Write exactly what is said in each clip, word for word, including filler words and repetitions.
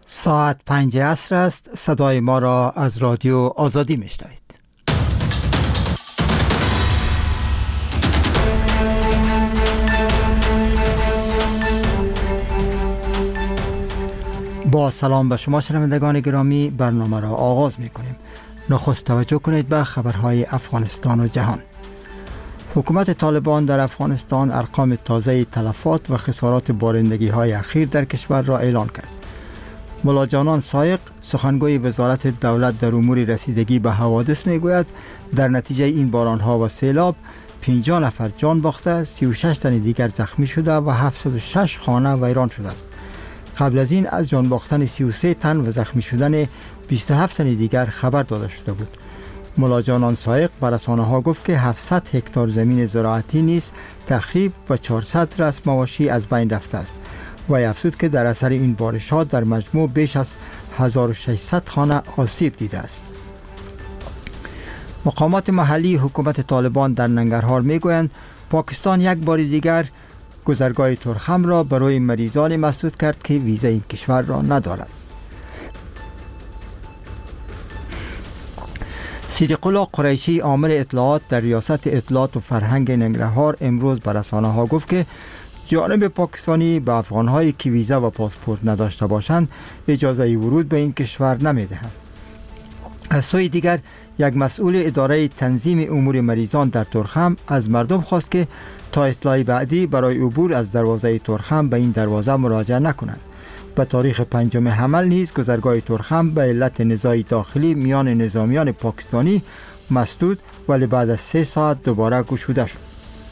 ساعت پنج عصر است. صدای ما را از رادیو آزادی میشنوید. با سلام به شما شنوندگان گرامی، برنامه را آغاز می کنیم. نخست توجه کنید به خبرهای افغانستان و جهان. حکومت طالبان در افغانستان ارقام تازه تلفات و خسارات بارندگی های اخیر در کشور را اعلان کرد. ملا جانان سایق، سخنگوی وزارت دولت در امور رسیدگی به حوادث می گوید در نتیجه این باران ها و سیلاب پنجاه نفر جان باخته، سی و شش تن دیگر زخمی شده و هفتصد و شش خانه ویران شده است. قبل از این از جان باختن سی و سه تن و زخمی شدن بیست و هفت تن دیگر خبر داده شده بود. ملا جانان سایق به رسانه‌ها گفت که هفتصد هکتار زمین زراعتی نیز تخریب و چهارصد رأس مواشی از بین رفته است. و افزود که در اثر این بارشات در مجموع بیش از هزار و ششصد خانه آسیب دیده است. مقامات محلی حکومت طالبان در ننگرهار میگویند پاکستان یک بار دیگر گذرگاه تورخم را برای مریضان مسدود کرد که ویزا این کشور را ندارند. صدیق الله قریشی عامل اطلاعات در ریاست اطلاعات و فرهنگ ننگرهار امروز به رسانه‌ها گفت که جانب پاکستانی به افغان‌هایی که ویزا و پاسپورت نداشته باشند اجازه ورود به این کشور نمی‌دهند. از سوی دیگر یک مسئول اداره تنظیم امور مریضان در تورخم از مردم خواست که تا اطلاع بعدی برای عبور از دروازه تورخم به این دروازه مراجعه نکنند. به تاریخ پنجم حمل نیز گذرگاه تورخم به علت نزاع داخلی میان نظامیان پاکستانی مسدود ولی بعد از سه ساعت دوباره گشوده شد.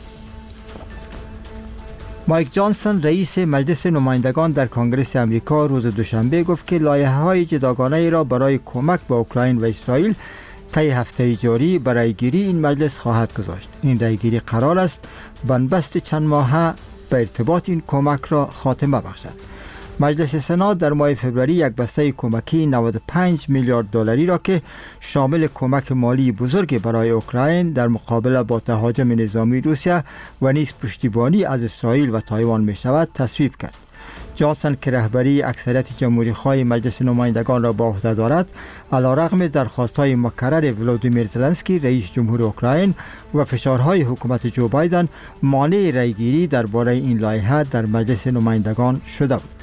مایک جانسون رئیس مجلس نمایندگان در کنگره امریکا روز دوشنبه گفت که لایحه‌های جداگانه را برای کمک به اوکراین و اسرائیل طی هفته جاری برای گیری این مجلس خواهد گذاشت. این رایگیری قرار است بنبست چند ماهه به ارتباط این کمک را خاتمه بخشد. مجلس سنا در ماه فوریه یک بسته کمکی نود و پنج میلیارد دلاری را که شامل کمک مالی بزرگ برای اوکراین در مقابله با تهاجم نظامی روسیه و نیز پشتیبانی از اسرائیل و تایوان می شود تصویب کرد. جانسون که رهبری اکثریت جمهوری‌خواه مجلس نمایندگان را به عهده دارد، علیرغم درخواست‌های مکرر ولودیمیر زلنسکی رئیس جمهور اوکراین و فشارهای حکومت جو بایدن مانع رایگیری درباره این لایحه در مجلس نمایندگان شده بود.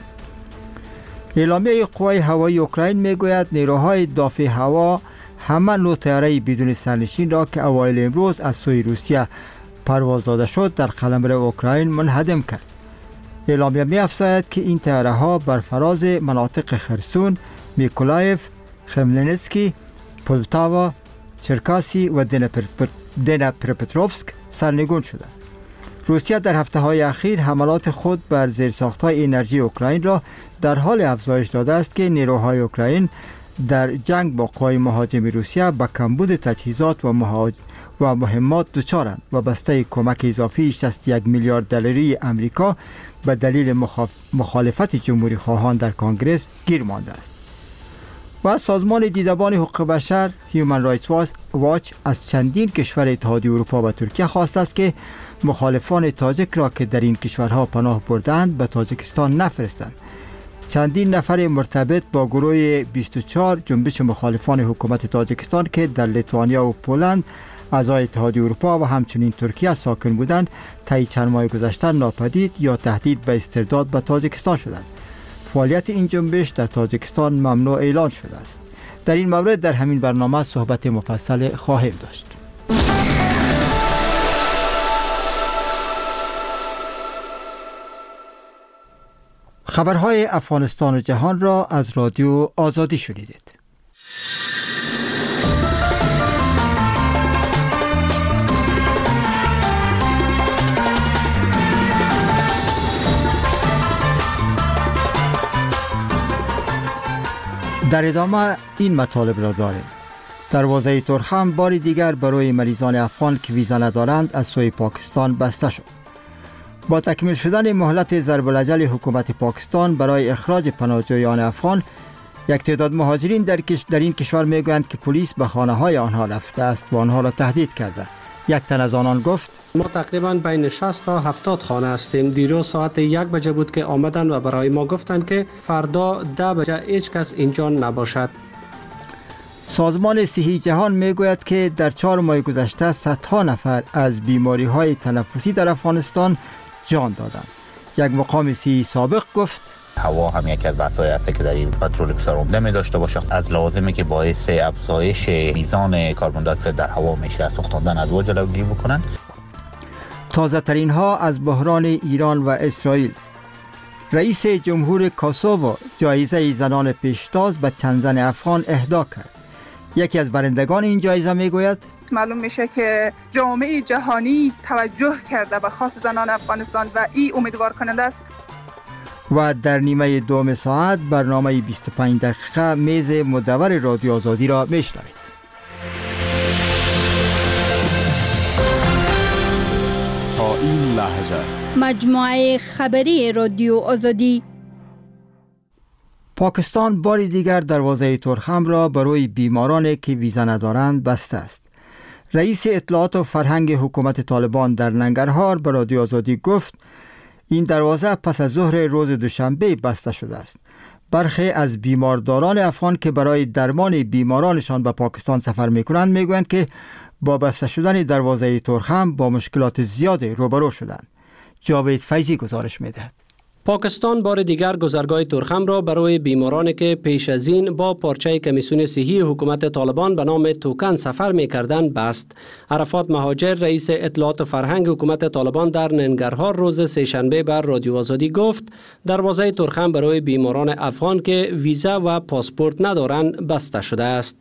اعلامیه قوای هوایی اوکراین میگوید نیروهای دافع هوا همه نوع طیاره بدون سرنشین را که اوایل امروز از سوی روسیه پرواز داده شد در قلمرو اوکراین منهدم کرد. اعلامیه می‌افزاید که این طیاره ها بر فراز مناطق خرسون، میکولایف، خملنسکی، پولتاوا، چرکاسی و دنیپروپتروفسک سرنگون شده. روسیه در هفته‌های اخیر حملات خود بر زیرساخت‌های انرژی اوکراین را در حال افزایش داده است که نیروهای اوکراین در جنگ با قوای مهاجم روسیه به کمبود تجهیزات و مهاج... و مهمات دچارند و بسته کمک اضافی شصت و یک میلیارد دلاری امریکا به دلیل مخاف... مخالفت جمهوری خواهان در کنگره گیر مانده است. و سازمان دیدبان حقوق بشر هیومن رایتس واچ از چندین کشور اتحادیه اروپا و ترکیه خواسته است که مخالفان تاجیک را که در این کشورها پناه بردند به تاجیکستان نفرستند. چندین نفر مرتبط با گروه بیست و چهار جنبش مخالفان حکومت تاجیکستان که در لیتوانیا و پولند اعضای اتحادیه اروپا و همچنین ترکیه ساکن بودند طی چند ماه گذشته ناپدید یا تهدید به استرداد به تاجیکستان شدند. فعالیت این جنبش در تاجیکستان ممنوع اعلان شده است. در این مورد در همین برنامه صحبت مفصل خواهیم داشت. خبرهای افغانستان و جهان را از رادیو آزادی شنیدید. در ادامه این مطالب را داریم. دروازه تورخم بار دیگر برای مریضان افغان که ویزا ندارند از سوی پاکستان بسته شد. با تکمیل شدن مهلت ضرب الاجل حکومت پاکستان برای اخراج پناهجویان افغان، یک تعداد مهاجرین در, کش... در این کشور میگویند که پلیس به خانه های آنها رفته است و آنها را تهدید کرده. یک تن از آنان گفت ما تقریبا بین شصت تا هفتاد خانه هستیم. دیروز ساعت یک بجه بود که آمدن و برای ما گفتن که فردا ده بجه هیچ کس اینجا نباشد. سازمان صحی جهان میگوید که در چهار ماه گذشته صدها نفر از بیماری های تنفسی در افغانستان جان دادند. یک مقام صحی سابق گفت هوا هم یکی از بحث‌های است که در این پترول بسیار عمده می داشته باشه، از لازمه که باعث افزایش میزان کربن دی اکساید در هوا میشه، از سوختاندن از هوا جلوگیری بکنند. تازه ترین ها از بحران ایران و اسرائیل. رئیس جمهور کوسوو جایزه زنان پیشتاز به چند زن افغان اهدا کرد. یکی از برندگان این جایزه میگوید معلوم میشه که جامعه جهانی توجه کرده به خاص زنان افغانستان و این امیدوار کننده است. و در نیمه دوم ساعت برنامه بیست و پنج دقیقه میز مدور رادیو آزادی را میشنوید. تا این لحظه مجموعه خبری رادیو آزادی. پاکستان بار دیگر دروازه ترخم را برای بیمارانی که ویزا ندارند بسته است. رئیس اطلاعات و فرهنگ حکومت طالبان در ننگرهار به رادیو آزادی گفت این دروازه پس از ظهر روز دوشنبه بسته شده است. برخی از بیمارداران افغان که برای درمان بیمارانشان به پاکستان سفر میکنند میگویند که با بسته شدن دروازه ترخم با مشکلات زیاد روبرو شدند. جاوید فیضی گزارش میدهد. پاکستان بار دیگر گذرگاه ترخم را برای بیمارانی که پیش از این با پارچه کمیسیون صحی حکومت طالبان به نام توکن سفر می‌کردند بست. عرفات مهاجر رئیس اطلاعات و فرهنگ حکومت طالبان در ننگرهار روز سه‌شنبه بر رادیو آزادی گفت دروازه ترخم برای بیماران افغان که ویزا و پاسپورت ندارند بسته شده است.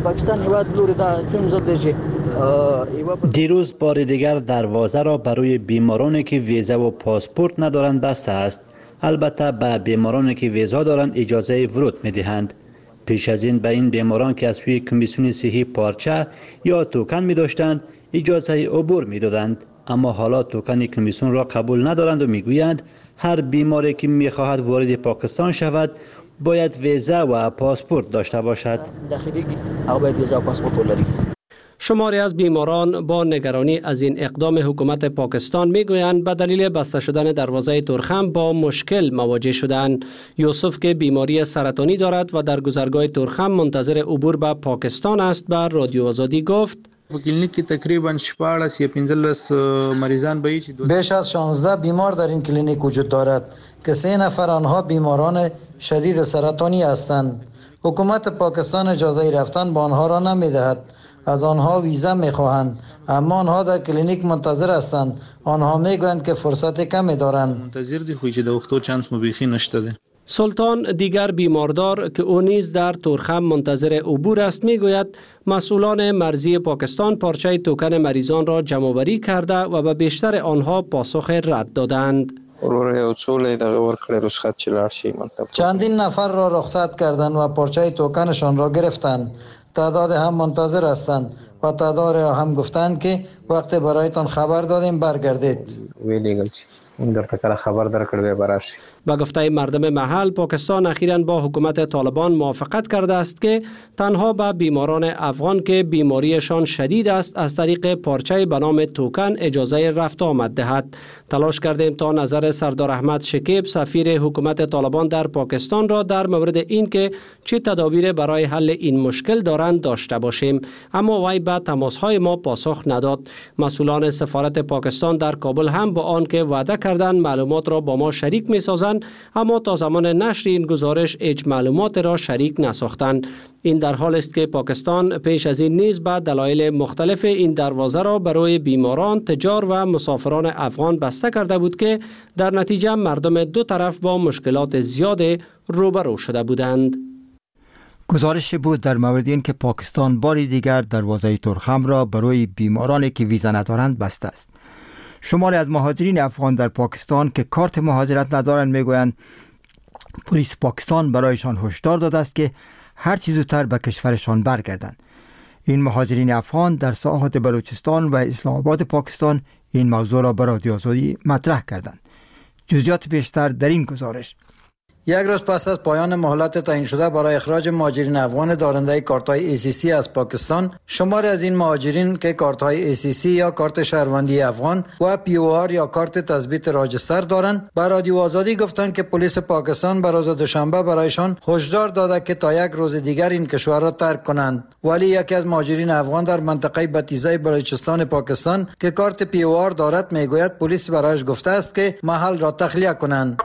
دیروز بار دیگر دروازه را برای بیمارانی که ویزا و پاسپورت ندارند بسته است. البته به بیمارانی که ویزا دارند اجازه ورود می‌دهند. پیش از این به این بیماران که از سوی کمیسیون صحی پارچه یا توکن می داشتند اجازه عبور می دادند، اما حالا توکن کمیسیون را قبول ندارند و میگویند هر بیماری که میخواهد وارد پاکستان شود باید ویزا و پاسپورت داشته باشد. باید ویزا و پاسپورت لري. شماری از بیماران با نگرانی از این اقدام حکومت پاکستان میگویند به دلیل بسته شدن دروازه ترخم با مشکل مواجه شدند. یوسف که بیماری سرطانی دارد و در گذرگاه ترخم منتظر عبور به پاکستان است بر رادیو آزادی گفت کلینیک کې تقریبا شپاړس یا پنځلس مریضان به بیش از شانزده بیمار در این کلینیک وجود دارد که سه نفر آنها بیماران شدید سرطانی هستند. حکومت پاکستان اجازه رفتن با آنها را نمیدهد. از آنها ویزا میخواهند، اما آنها در کلینیک منتظر هستند. آنها میگویند که فرصت کمی دارند. منتظر دی خو چې د وختو چانس مو بیخي نشته ده. سلطان دیگر بیماردار که او نیز در ترخم منتظر عبور است میگوید مسئولان مرزی پاکستان پارچه توکن مریضان را جمع‌آوری کرده و به بیشتر آنها پاسخ رد دادند. چندین نفر را رخصت کردند و پارچه توکنشان را گرفتند. تعداد هم منتظر هستند و تعداد را هم گفتند که وقت برایتان خبر دادیم برگردید. این در تکر خبر در کرده براش. با گفته مردم محل پاکستان اخیراً با حکومت طالبان موافقت کرده است که تنها به بیماران افغان که بیماریشان شدید است از طریق پارچه به نام توکن اجازه رفت آمد دهد. تلاش کردیم تا نظر سردار احمد شکیب سفیر حکومت طالبان در پاکستان را در مورد این که چه تدابیر برای حل این مشکل دارند داشته باشیم، اما وی به تماس‌های ما پاسخ نداد. مسئولان سفارت پاکستان در کابل هم با آن که وعده کردند معلومات را با ما شریک می‌سازند، اما تا زمان نشر این گزارش هیچ معلومات را شریک نساختند. این در حال است که پاکستان پیش از این نیز به دلایل مختلف این دروازه را برای بیماران، تجار و مسافران افغان بسته کرده بود که در نتیجه مردم دو طرف با مشکلات زیاد روبرو شده بودند. گزارش بود در مورد این که پاکستان بار دیگر دروازه ترخم را برای بیمارانی که ویزا ندارند بسته است. شماری از مهاجرین افغان در پاکستان که کارت مهاجرت ندارند میگویند پلیس پاکستان برایشان هشدار داده است که هر چیز زودتر به کشورشان برگردند. این مهاجرین افغان در ساحات بلوچستان و اسلام آباد پاکستان این موضوع را به رادیو آزادی مطرح کردند. جزئیات بیشتر در این گزارش. یک روز پس از پایان مهلت تعیین شده برای اخراج مهاجرین افغان دارنده کارت‌های ای سی سی از پاکستان، شمار از این مهاجرین که کارت‌های ای سی سی یا کارت شهروندی افغان و پی او آر یا کارت تثبیت راجستر دارند، به رادیو آزادی گفتند که پلیس پاکستان به روز دوشنبه برایشان هشدار داده که تا یک روز دیگر این کشور را ترک کنند. ولی یکی از مهاجرین افغان در منطقه بتیزه بلوچستان پاکستان که کارت پی او آر دارد میگوید پلیس برایش گفته است که محل را تخلیه کنند.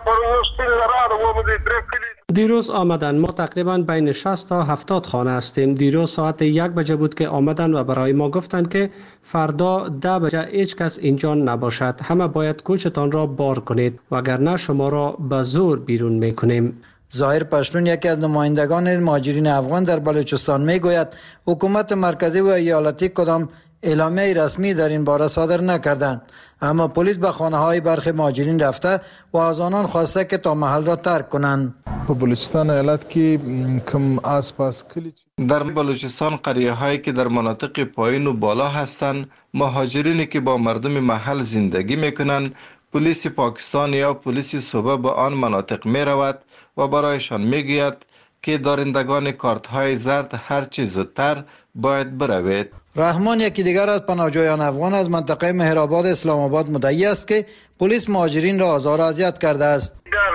دیروز آمدن، ما تقریبا بین شصت تا هفتاد خانه هستیم. دیروز ساعت یک بجه بود که آمدن و برای ما گفتند که فردا ده بجه هیچ کس اینجا نباشد، همه باید کوچتان را بار کنید وگرنه شما را به زور بیرون میکنیم. ظاهر پشتون یکی از نمایندگان مهاجرین افغان در بلوچستان میگوید حکومت مرکزی و ایالتی کدام اعلامیه رسمی در این باره صادر نکردند، اما پلیس به خانه های برخی مهاجرین رفته و از آنان خواسته که تا محل را ترک کنند. په بلوچستان ایالت کې کم آسپاس کلی در بلوچستان قریه هایی که در مناطق پایین و بالا هستند، مهاجرینی که با مردم محل زندگی میکنند، پلیس پاکستان یا پلیس صوبه به آن مناطق می رود و برایشان میگوید که دارندگان کارت های زرد هر چه زودتر باید بروید. رحمان یکی دیگر از پناهجویان افغان از منطقه مهرآباد اسلام آباد مدعی است که پلیس مهاجرین را آزار و اذیت کرده است.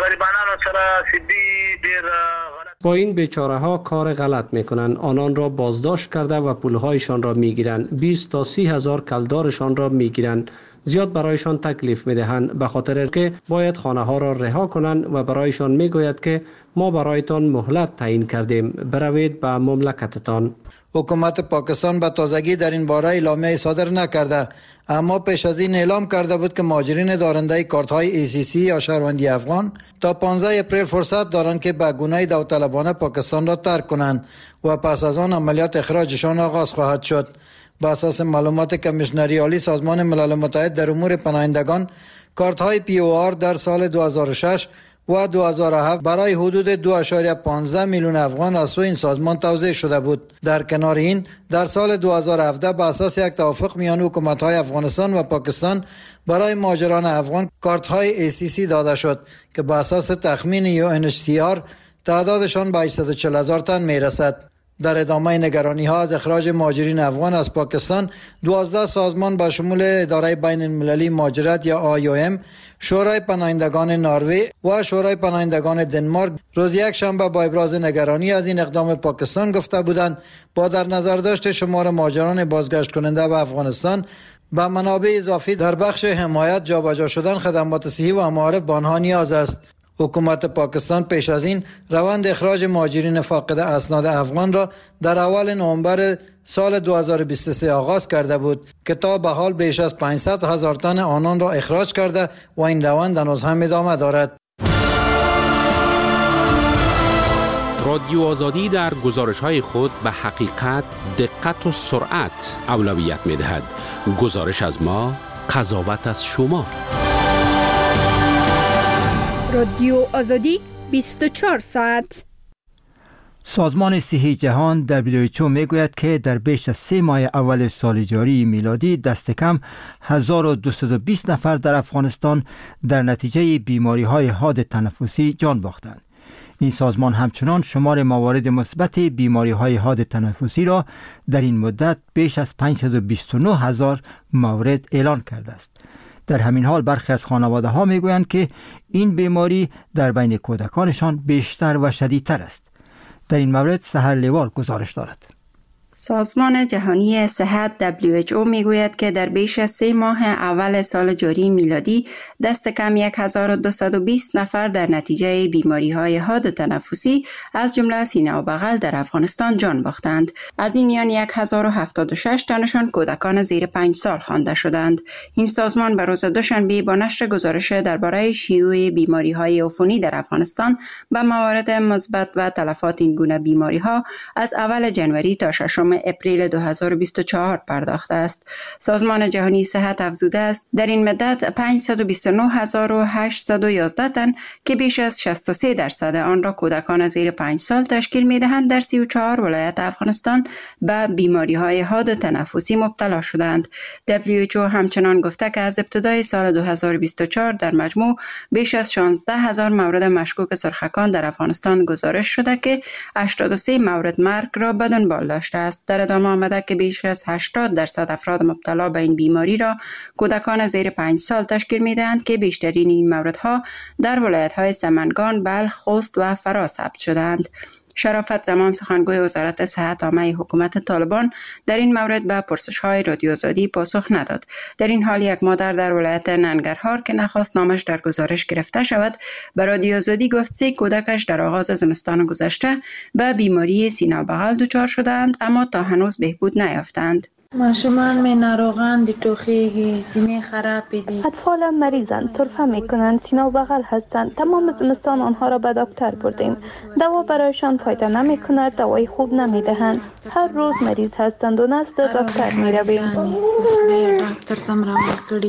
با این بیچاره ها کار غلط میکنند، آنان را بازداشت کرده و پولهایشان را میگیرند، بیست تا سی هزار کلدارشان را میگیرند، زیاد برایشان تکلیف میدهند به خاطر که باید خانه ها را رها کنند و برایشان میگوید که ما برایتان مهلت تعیین کردیم، بروید به مملکتتان. حکومت پاکستان به تازگی در این باره اعلامیه صادر نکرده، اما پیش از این اعلام کرده بود که مهاجرین دارنده کارت های ای سی سی یا شهروندی افغان تا پانزده اپریل فرصت دارند که به گونه داوطلبانه پاکستان را ترک کنند و پس از آن عملیات اخراجشان آغاز خواهد شد. بر اساس معلومات کمیشنری عالی سازمان ملل متحد در امور پناهندگان، کارت های پی او آر در سال دو هزار و شش و دو هزار و هفت برای حدود دو ممیز پانزده میلیون افغان از سوی این سازمان توزیع شده بود. در کنار این، در سال دو هزار و هفده به اساس یک توافق میان حکومت‌های افغانستان و پاکستان برای مهاجران افغان کارت های ای سی سی داده شد که به اساس تخمین یو ان اچ سی آر تعدادشان به هشتصد و چهل هزار تن میرسد. در ادامه نگرانی ها از اخراج مهاجرین افغان از پاکستان، دوازده سازمان با شمول اداره بین المللی مهاجرت یا آی او ام، شورای پناهندگان نروژ و شورای پناهندگان دنمارک روز یک شنبه با ابراز نگرانی از این اقدام پاکستان گفته بودند با در نظر داشت شمار مهاجران بازگشت کننده به افغانستان به منابع اضافی در بخش حمایت جابجا شدن خدمات صحی و معارف به آنها نیاز است. حکومت پاکستان پیش از این روند اخراج مهاجرین فاقد اسناد افغان را در اول نوامبر سال دو هزار و بیست و سه آغاز کرده بود که تا به حال بیش از پانصد هزار تن آنان را اخراج کرده و این روند هنوز هم ادامه دارد. رادیو آزادی در گزارش‌های خود به حقیقت، دقت و سرعت اولویت می‌دهد. گزارش از ما، قضاوت از شما. رادیو آزادی بیست و چهار ساعت. سازمان صحی جهان دبلیو اچ او میگوید که در بیش از سه ماه اول سال جاری میلادی دست کم هزار و دویست و بیست نفر در افغانستان در نتیجه بیماری های حاد تنفسی جان باختند. این سازمان همچنان شمار موارد مثبت بیماری های حاد تنفسی را در این مدت بیش از پانصد و بیست و نه هزار مورد اعلان کرده است. در همین حال برخی از خانواده ها می گویند که این بیماری در بین کودکانشان بیشتر و شدیدتر است. در این مورد سحر لیوال گزارش دارد. سازمان جهانی صحت دبلیو اچ او میگوید که در بیش از سه ماه اول سال جاری میلادی دست کم هزار و دویست و بیست نفر در نتیجه بیماری های حاد تنفسی از جمله سینه و بغل در افغانستان جان باختند. از این میان هزار و هفتاد و شش تنشان کودکان زیر پنج سال خوانده شدند. این سازمان به روز دوشنبه با نشر گزارش درباره شیوع بیماری های عفونی در افغانستان به موارد مثبت و تلفات این گونه بیماری ها از اول جنوری تا ششم چهارم اپریل دو هزار و بیست و چهار پرداخته است. سازمان جهانی صحت افزوده است در این مدت پانصد و بیست و نه هزار و هشتصد و یازده تن که بیش از شصت و سه درصد آن را کودکان زیر پنج سال تشکیل می‌دهند در سی و چهار ولایت افغانستان به بیماری‌های حاد تنفسی مبتلا شدند. دبلیو اچ او همچنان گفته که از ابتدای سال دو هزار و بیست و چهار در مجموع بیش از شانزده هزار مورد مشکوک سرخکان در افغانستان گزارش شده که هشتاد و سه مورد مرگ را به دنبال داشته است. در ادامه آمده که بیش از هشتاد درصد افراد مبتلا به این بیماری را کودکان زیر پنج سال تشکیل می‌دهند که بیشترین این موردها در ولایت‌های سمنگان، بلخ، خوست و فرا ثبت شدند. شرافت زمان سخنگوی وزارت صحت عامه حکومت طالبان در این مورد به پرسش‌های رادیو آزادی پاسخ نداد. در این حال یک مادر در ولایت ننگرهار که نخواست نامش در گزارش گرفته شود به رادیو آزادی گفت سه کودکش در آغاز زمستان گذشته به بیماری سینه و بغل دچار شدند اما تا هنوز بهبود نیافتند. ماشومان می ناروغان دی توخیگی سینه خراب دی. اطفال مریضند، سرفه می کنند، سینه و بغل هستند. تمام زمستان آنها را به دکتر بردیم. دوا برایشان فایده نمی کند، دوای خوب نمی دهند. هر روز مریض هستند و نزد دکتر می رویم. دکتر تم را کردی.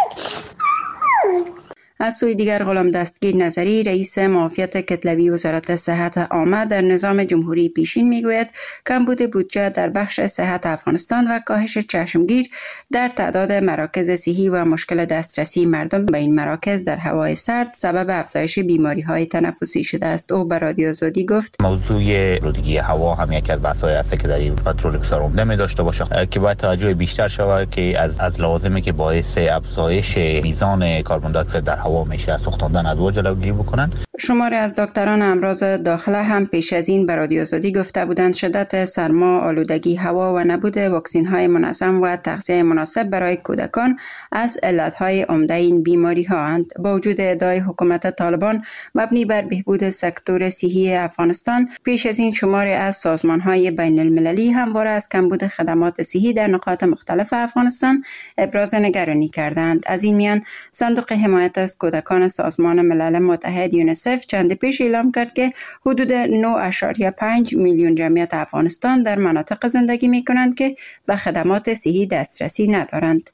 از سوی دیگر غلام دستگیر نظری رئیس معافیت کتلوی وزارت صحت عامه در نظام جمهوری پیشین میگوید کمبود بودجه در بخش صحت افغانستان و کاهش چشمگیر در تعداد مراکز صحی و مشکل دسترسی مردم به این مراکز در هوای سرد سبب افزایش بیماری های تنفسی شده است. او به رادیو آزادی گفت موضوع آلودگی هوا هم یکی از بحث‌های است که در این پترول سرم نمی داشته باشه که باید توجه بیشتر شود که از از لازمه که باعث افزایش میزان کربن دی اکسید در هوا میشه از سوختاندن از جلوگیری بکنن. شماری از دکتران امراض داخله هم پیش از این به رادیو آزادی گفته بودند شدت سرما، آلودگی هوا و نبود واکسن های منظم و تغذیه مناسب برای کودکان از علت های عمده این بیماری ها اند. با وجود ادعای حکومت طالبان مبنی بر بهبود سکتور صحی افغانستان، پیش از این شماری از سازمان های بین المللی همواره از کمبود خدمات صحی در نقاط مختلف افغانستان ابراز نگرانی کردند. از این میان صندوق حمایت از کودکان سازمان ملل متحد یونیسف چند پیش اعلام کرد که حدود نه اشاریه پنج میلیون جمعیت افغانستان در مناطق زندگی می کنند که به خدمات صحی دسترسی ندارند.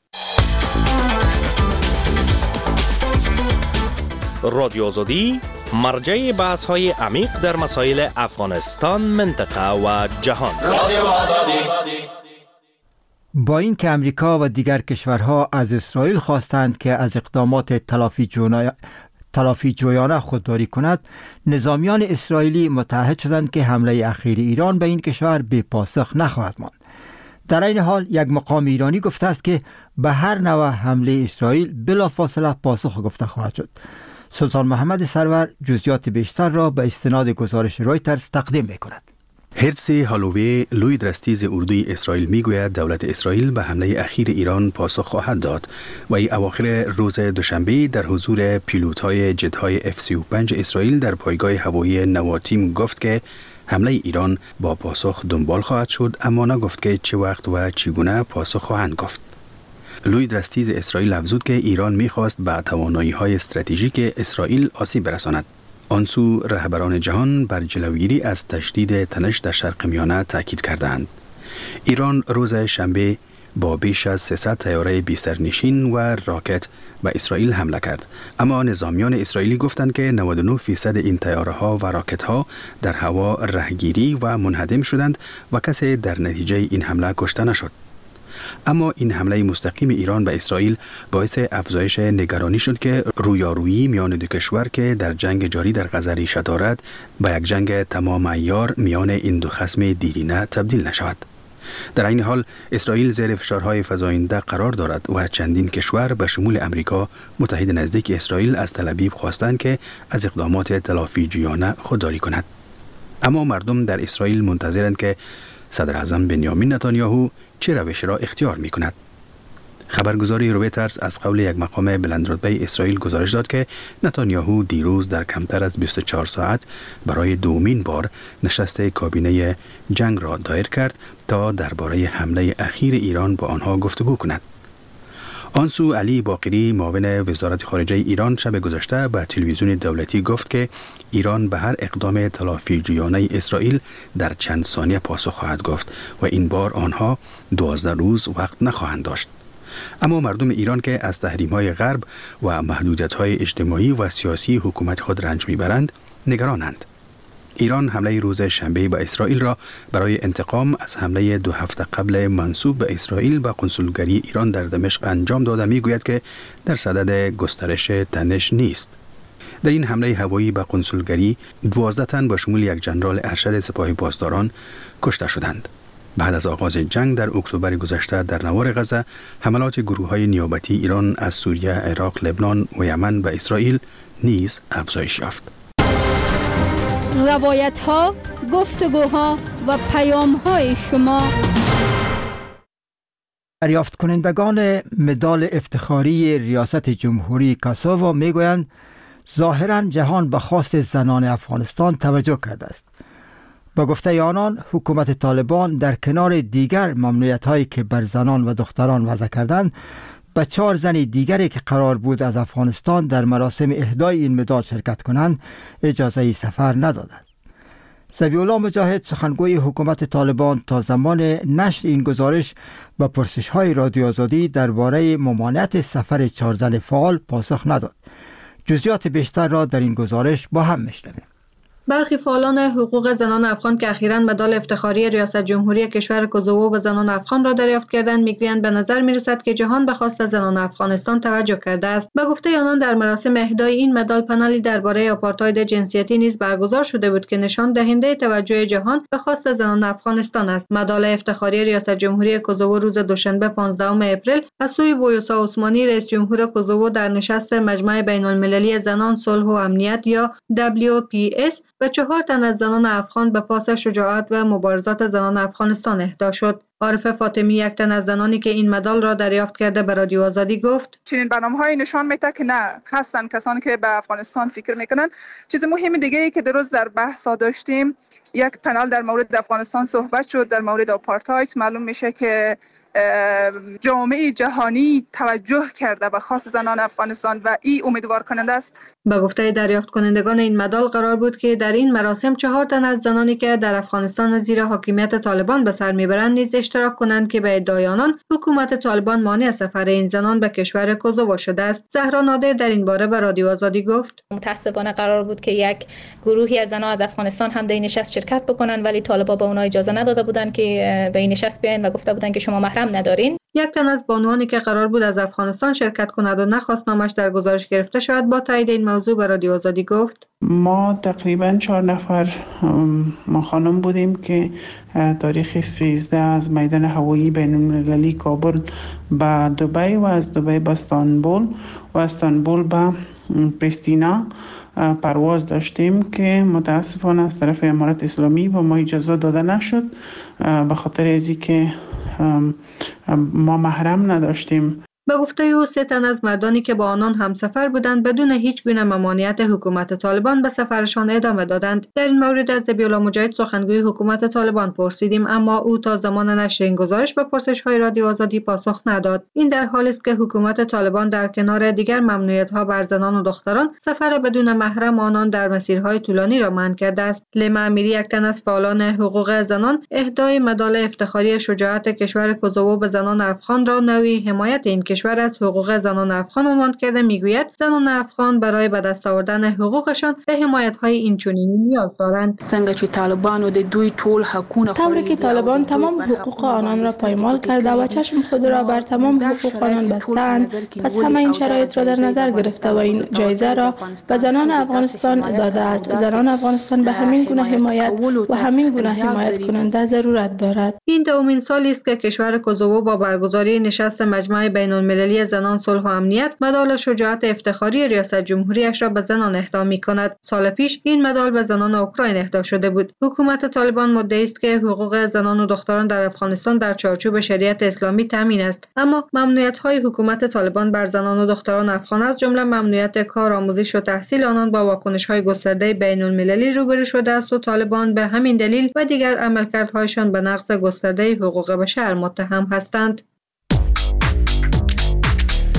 رادیو آزادی مرجع بحث های عمیق در مسائل افغانستان، منطقه و جهان. رادیو آزادی. با این که امریکا و دیگر کشورها از اسرائیل خواستند که از اقدامات تلافی جویانه تلافی جویانه خودداری کند، نظامیان اسرائیلی متعهد شدند که حمله اخیر ایران به این کشور بی پاسخ نخواهد ماند. در این حال یک مقام ایرانی گفته است که به هر نوع حمله اسرائیل بلافاصله پاسخ گفته خواهد شد. سلطان محمد سرور جزئیات بیشتر را به استناد گزارش رویترز تقدیم می‌کند. هرتز هالووی لوی درستیز اردوی اسرائیل میگوید دولت اسرائیل به حمله اخیر ایران پاسخ خواهد داد و ای اواخر روز دوشنبه در حضور پیلوت‌های جت‌های اف سی و پنج اسرائیل در پایگاه هوایی نواتیم گفت که حمله ایران با پاسخ دنبال خواهد شد، اما نگفت که چه وقت و چگونه پاسخ خواهند گفت. لوی درستیز اسرائیل افزود که ایران میخواست به توانایی‌های استراتژیک اسرائیل آسیب برساند. آنسو رهبران جهان بر جلوگیری از تشدید تنش در شرق میانه تاکید کردند. ایران روز شنبه با بیش از سیصد طیاره بی سرنشین و راکت به اسرائیل حمله کرد، اما نظامیان اسرائیلی گفتند که نود و نه درصد این طیاره ها و راکت ها در هوا رهگیری و منهدم شدند و کسی در نتیجه این حمله کشته نشد. اما این حمله مستقیم ایران به اسرائیل باعث افزایش نگرانی شد که رویارویی میان دو کشور که در جنگ جاری در غزه ریشه دارد به یک جنگ تمام عیار میان این دو خصم دیرینه تبدیل نشود. در این حال اسرائیل زیر فشارهای فزاینده قرار دارد و چندین کشور به شمول امریکا متحد نزدیک اسرائیل از تل ابیب خواستند که از اقدامات تلافی جویانه خودداری کند. اما مردم در اسرائیل منتظرند که صدر اعظم بنیامین نتانیاهو چه روش را اختیار می کند. خبرگزاری رویترز از قول یک مقام بلندرتبه اسرائیل گزارش داد که نتانیاهو دیروز در کمتر از بیست و چهار ساعت برای دومین بار نشست کابینه جنگ را دایر کرد تا درباره حمله اخیر ایران با آنها گفتگو کند. آنسو علی باقری معاون وزارت خارجه ایران شب گذشته به تلویزیون دولتی گفت که ایران به هر اقدام تلافیجویانه اسرائیل در چند ثانیه پاسخ خواهد گفت و این بار آنها دوازده روز وقت نخواهند داشت. اما مردم ایران که از تحریم‌های غرب و محدودیت‌های اجتماعی و سیاسی حکومت خود رنج می‌برند نگرانند. ایران حمله روز شنبه به اسرائیل را برای انتقام از حمله دو هفته قبل منسوب به اسرائیل به قنسولگری ایران در دمشق انجام داده میگوید که در صدد گسترش تنش نیست. در این حمله هوایی به قنسولگری دوازده تن با شمول یک جنرال ارشد سپاه پاسداران کشته شدند. بعد از آغاز جنگ در اکتبر گذشته در نوار غزه، حملات گروه‌های نیابتی ایران از سوریه، عراق، لبنان و یمن به اسرائیل نیز افزایش یافت. روایت ها، گفتگوها و پیام های شما. دریافت کنندگان مدال افتخاری ریاست جمهوری کاساوا میگویند ظاهراً جهان به خواست زنان افغانستان توجه کرده است. با گفته آنان حکومت طالبان در کنار دیگر ممنوعیت هایی که بر زنان و دختران وضع کردند، به چهار زن دیگری که قرار بود از افغانستان در مراسم اهدای این مدال شرکت کنند اجازه سفر ندادند. ذبیح‌الله مجاهد سخنگوی حکومت طالبان تا زمان نشر این گزارش به پرسش‌های رادیو آزادی درباره ممانعت سفر چهار زن فعال پاسخ نداد. جزئیات بیشتر را در این گزارش با هم میشنویم. برخی فعالان حقوق زنان افغان که اخیراً مدال افتخاری ریاست جمهوری کشور کوزوو به زنان افغان را دریافت کردند میگویند به نظر میرسد که جهان به خواست زنان افغانستان توجه کرده است. به گفته آنان در مراسم اهدای این مدال پنلی درباره آپارتاید جنسیتی نیز برگزار شده بود که نشان دهنده توجه جهان به خواست زنان افغانستان است. مدال افتخاری ریاست جمهوری کوزوو روز دوشنبه پانزدهم اپریل از سوی ویوسا عثمانی رئیس جمهور کوزوو در نشست مجمع بین‌المللی زنان صلح و امنیت یا دبلیو پی اس و چهار تن از زنان افغان به پاس شجاعت و مبارزات زنان افغانستان اهدا شد. عارفه فاطمی یک تن از زنانی که این مدال را دریافت کرده به رادیو آزادی گفت چنین برنامه‌های نشان میده که نه هستن کسانی که به افغانستان فکر میکنن. چیز مهم دیگه ای که در روز در بحث داشتیم، یک پنل در مورد افغانستان صحبت شد، در مورد آپارتاید. معلوم میشه که جامعه جهانی توجه کرده به خواست زنان افغانستان و این امیدوار کننده است. به گفته دریافت کنندگان این مدال قرار بود که در این مراسم چهار تن از زنانی که در افغانستان زیر حاکمیت طالبان به سر میبرند نیز اشتراک کنند که به ادعای آنان حکومت طالبان مانع سفر این زنان به کشور کوزوو شده است. زهرا نادر در این باره به رادیو آزادی گفت متأسفانه قرار بود که یک گروهی از زنان از افغانستان هم در این نشست شرکت بکنن، ولی طالبان به اونها اجازه نداده بودند که به این نشست بیاین و گفته بودند که شما محرم ندارین. یک تن از بانوانی که قرار بود از افغانستان شرکت کند و نخواست نامش در گزارش گرفته شود با تایید این موضوع به رادیو آزادی گفت ما تقریبا چهار نفر ما خانم بودیم که تاریخ سیزده از میدان هوایی بین‌المللی کابل به دبی و از دبی به استانبول و استانبول به پریستینا پرواز داشتیم که متاسفانه از طرف امارات اسلامی به ما اجازه داده نشد به خاطر ازی که ما محرم نداشتیم. به گفته او سه تن از مردانی که با آنان همسفر بودند بدون هیچ گونه ممانعت حکومت طالبان به سفرشان ادامه دادند. در این مورد از ذبیح‌الله مجاهد سخنگوی حکومت طالبان پرسیدیم، اما او تا زمان نشر این گزارش به پرسش‌های رادیو آزادی پاسخ نداد. این در حالی است که حکومت طالبان در کنار دیگر ممنوعیت‌ها بر زنان و دختران سفر بدون محرم آنان در مسیرهای طولانی را منع کرده است. لیما امیری یک تن از فعالان حقوق زنان اهدای مدال افتخاری شجاعت کشور کوزوو به زنان افغان را نوعی حمایت این کشور از حقوق زنان افغان عنوان کرده میگوید زنان افغان برای به دست آوردن حقوقشان به حمایت‌های اینچنینی نیاز دارند. څنګه چې طالبانو د دوی ټول حقونه طوری که طالبان تمام حقوق آنان را پایمال کرده و چشم خود را بر تمام حقوق آنان بستند، پس همه این شرایط را در نظر گرفته و این جایزه را به زنان افغانستان داده است. زنان افغانستان به همین گونه حمایت و همین گونه حمایت کننده ضرورت دارد. این دومین سالی است که کشور کوزوو با برگزاری نشست مجمع بین‌المللی زنان صلح و امنیت مدال شجاعت افتخاری ریاست جمهوریش را به زنان اهدا می‌کند. سال پیش این مدال به زنان اوکراین اهدا شده بود. حکومت طالبان مدعی است که حقوق زنان و دختران در افغانستان در چارچوب شریعت اسلامی تامین است، اما ممنوعیت‌های حکومت طالبان بر زنان و دختران افغان از جمله ممنوعیت کار، آموزش و تحصیل آنان با واکنش‌های گسترده بین‌المللی روبرو شده است و طالبان به همین دلیل و دیگر عملکردهایشان به نقض گسترده حقوق بشر متهم هستند.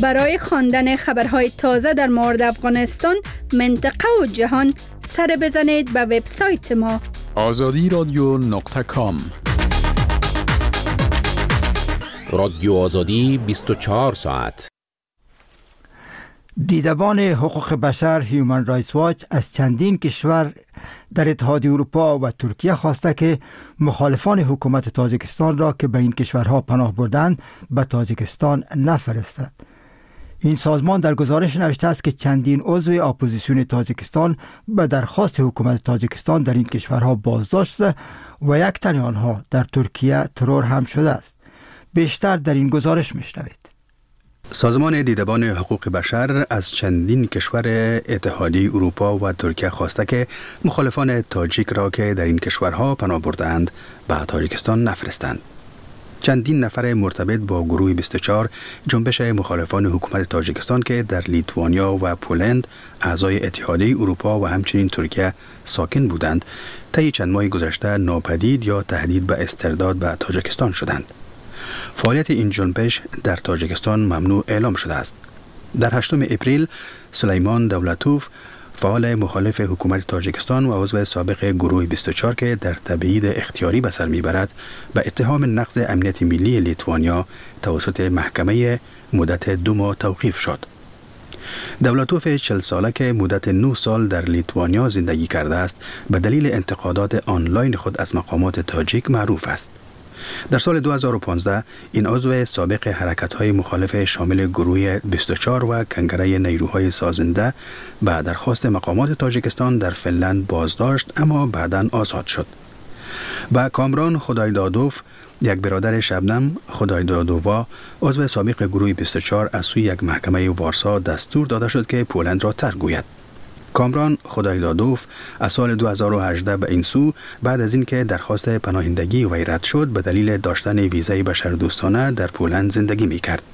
برای خواندن خبرهای تازه در مورد افغانستان، منطقه و جهان، سر بزنید به وبسایت ما آزادی رادیو نقطه کام. رادیو آزادی بیست و چهار ساعت. دیدبان حقوق بشر هیومن رایتس واچ از چندین کشور در اتحادیه اروپا و ترکیه خواسته که مخالفان حکومت تاجیکستان را که به این کشورها پناه بردند به تاجیکستان نفرستد. این سازمان در گزارش نوشته است که چندین عضو اپوزیسیون تاجیکستان به درخواست حکومت تاجیکستان در این کشورها بازداشت شده و یک تن آنها در ترکیه ترور هم شده است. بیشتر در این گزارش میشنوید. سازمان دیدبان حقوق بشر از چندین کشور اتحادیه اروپا و ترکیه خواسته که مخالفان تاجیک را که در این کشورها پناه بردند به تاجیکستان نفرستند. چندین نفر مرتبط با گروه بیست و چهار جنبش مخالفان حکومت تاجیکستان که در لیتوانیا و پولند اعضای اتحادیه اروپا و همچنین ترکیه ساکن بودند، طی چند ماه گذشته ناپدید یا تهدید به استرداد به تاجیکستان شدند. فعالیت این جنبش در تاجیکستان ممنوع اعلام شده است. در هشتم اپریل سلیمان دولتوف، فعال مخالف حکومت تاجیکستان و عضو سابق گروه بیست و چهار که در تبعید اختیاری به سر میبرد، به اتهام نقض امنیت ملی لیتوانیا توسط محکمه مدت دو ماه توقیف شد. دولتوف چهل ساله که مدت نه سال در لیتوانیا زندگی کرده است، به دلیل انتقادات آنلاین خود از مقامات تاجیک معروف است. در سال دو هزار و پانزده این عضو سابق حرکت‌های مخالف شامل گروه بیست و چهار و کنگره نیروهای سازنده به درخواست مقامات تاجیکستان در فنلند بازداشت، اما بعداً آزاد شد. با کامران خدایدادوف، یک برادر شبنم خدایدادووا، عضو سابق گروه بیست و چهار، از سوی یک محکمه وارسا دستور داده شد که پولند را ترک گوید. کامران خدایدادوف از سال دو هزار و هجده به این سو، بعد از اینکه درخواست پناهندگی وی رد شد، به دلیل داشتن ویزای بشردوستانه در پولند زندگی می‌کرد.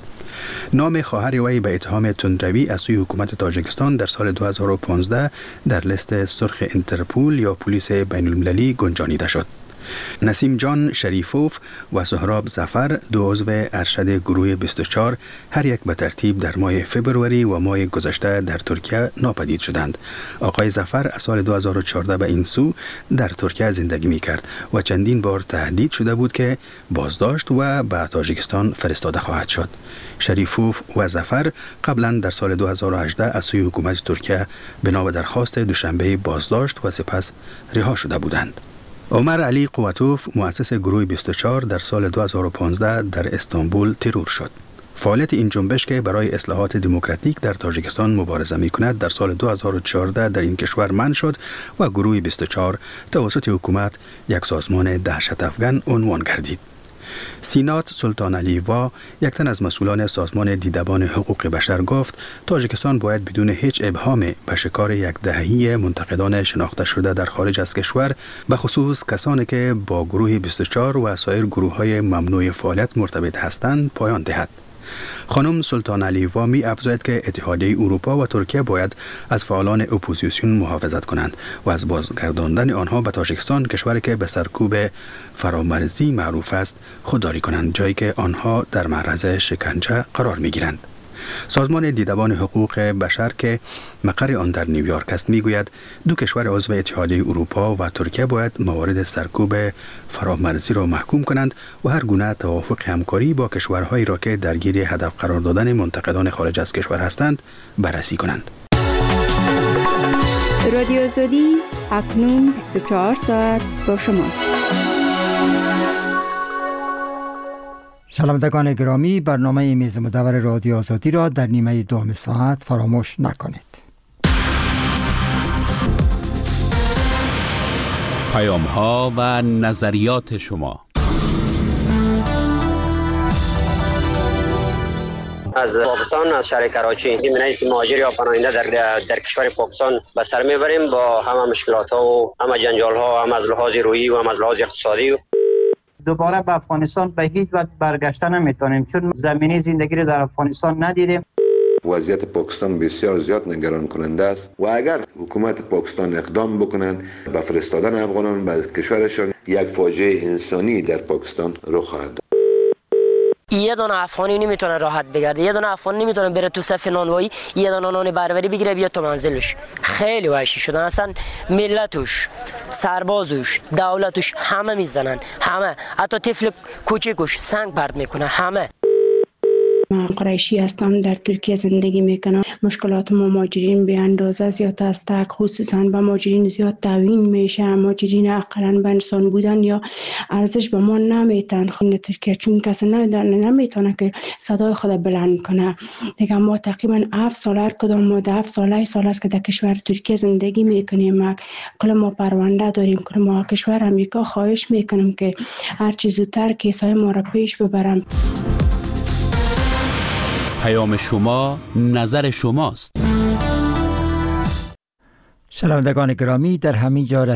نام خواهر وی به اتهام تندروی از سوی حکومت تاجیکستان در سال دو هزار و پانزده در لیست سرخ انترپول یا پلیس بین المللی گنجانیده شد. نسیم جان شریفوف و سهراب ظفر، دو عضو ارشد گروه بیست و چهار، هر یک به ترتیب در ماه فبروری و ماه گذشته در ترکیه ناپدید شدند. آقای ظفر از سال دو هزار و چهارده به این سو در ترکیه زندگی می کرد و چندین بار تهدید شده بود که بازداشت و به تاجیکستان فرستاده خواهد شد. شریفوف و ظفر قبلا در سال دو هزار و هجده از سوی حکومت ترکیه بنا به درخواست دوشنبه بازداشت و سپس رها شده بودند. عمر علی قوتوف، مؤسس گروه بیست و چهار، در سال دو هزار و پانزده در استانبول ترور شد. فعالیت این جنبش که برای اصلاحات دموکراتیک در تاجیکستان مبارزه می کند در سال دو هزار و چهارده در این کشور منع شد و گروه بیست و چهار توسط حکومت یک سازمان دهشت افغان عنوان گردید. سینات سلطان علیوا، یک تن از مسئولان سازمان دیدبان حقوق بشر، گفت تاجیکستان باید بدون هیچ ابهام به شکار یک دهه منتقدان شناخته شده در خارج از کشور، به خصوص کسانی که با گروه بیست و چهار و سایر گروه‌های ممنوع فعالیت مرتبط هستند پایان دهد. خانم سلطان علیوا می افزاید که اتحادیه اروپا و ترکیه باید از فعالان اپوزیسیون محافظت کنند و از بازگرداندن آنها به تاجیکستان، کشوری که به سرکوب فرامرزی معروف است، خودداری کنند، جایی که آنها در معرض شکنجه قرار می گیرند. سازمان دیدبان حقوق بشر که مقر آن در نیویورک است میگوید دو کشور عضو اتحادیه اروپا و ترکیه باید موارد سرکوب فرامرزی را محکوم کنند و هر گونه توافق همکاری با کشورهایی را که درگیر هدف قرار دادن منتقدان خارج از کشور هستند بررسی کنند. رادیو آزادی اکنون بیست و چهار ساعت با شماست. شنوندگان گرامی، برنامه میز مدور رادیو آزادی را در نیمه دوم ساعت فراموش نکنید. پیام ها و نظریات شما. از پاکستان، از شهر کراچی، می‌نویسیم مهاجر یا پناهنده در در کشور پاکستان به سر میبریم با همه مشکلات ها و همه جنجال ها، هم از لحاظ روحی و هم از لحاظ اقتصادی. دوباره به افغانستان به هیچ وجه برگشتن نمیتونیم، چون زمینی زندگی رو در افغانستان ندیدیم. وضعیت پاکستان بسیار زیاد نگران کننده است و اگر حکومت پاکستان اقدام بکنن به فرستادن افغانان به کشورشان، یک فاجعه انسانی در پاکستان رخ خواهد داد. یه دونه افغانی نمیتونه راحت بگرده، یه دونه افغانی نمیتونه بره تو صف نانوایی یه دونه نان بربری بگیره بیاد تو منزلش. خیلی وحشی شدن، اصلا ملتش، سربازش، دولتش همه میزنن، همه، حتی طفل کوچیکش سنگ پرت میکنه، همه. من قریشی هستم، در ترکیه زندگی میکنم. مشکلات ما مهاجرین به اندازه زیاد است، خصوصا به مهاجرین زیاد تعیین میشه. مهاجرین اقلا به انسان بودن یا ارزش به ما نمیتن خود ترکیه، چون کسی نمیتونه که صدای خود بلند کنه. دیگه ما تقریبا هفت سال هر کدام ما هفت سال سال است که در کشور ترکیه زندگی میکنیم. کل ما پرونده داریم، کل ما کشور امریکا خواهش میکنم که هر چیز زودتر کیسای ما را پیش ببرم. پیام شما نظر شماست. شنوندگان گرامی، در همین جا